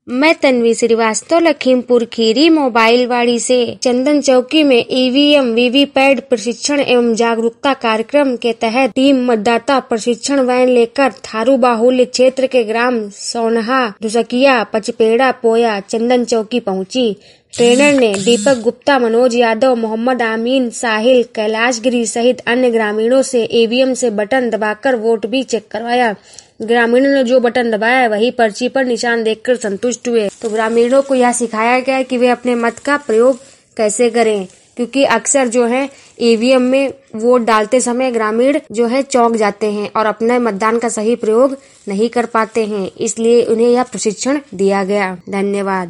मैं तन्वी श्रीवास्तव, लखीमपुर खीरी मोबाइल वाड़ी से। चंदन चौकी में ईवीएम वीवीपैट प्रशिक्षण एवं जागरूकता कार्यक्रम के तहत टीम मतदाता प्रशिक्षण वैन लेकर थारू बाहुल्य क्षेत्र के ग्राम सोनहा, दुसकिया, पचपेड़ा, पोया, चंदन चौकी पहुंची। ट्रेनर ने दीपक गुप्ता, मनोज यादव, मोहम्मद आमीन, साहिल, कैलाश गिरी सहित अन्य ग्रामीणों से ईवीएम से बटन दबाकर वोट भी चेक करवाया। ग्रामीणों ने जो बटन दबाया वही पर्ची पर निशान देखकर संतुष्ट हुए। तो ग्रामीणों को यह सिखाया गया कि वे अपने मत का प्रयोग कैसे करें, क्योंकि अक्सर जो है ईवीएम में वोट डालते समय ग्रामीण जो है चौंक जाते हैं और अपने मतदान का सही प्रयोग नहीं कर पाते हैं, इसलिए उन्हें यह प्रशिक्षण दिया गया। धन्यवाद।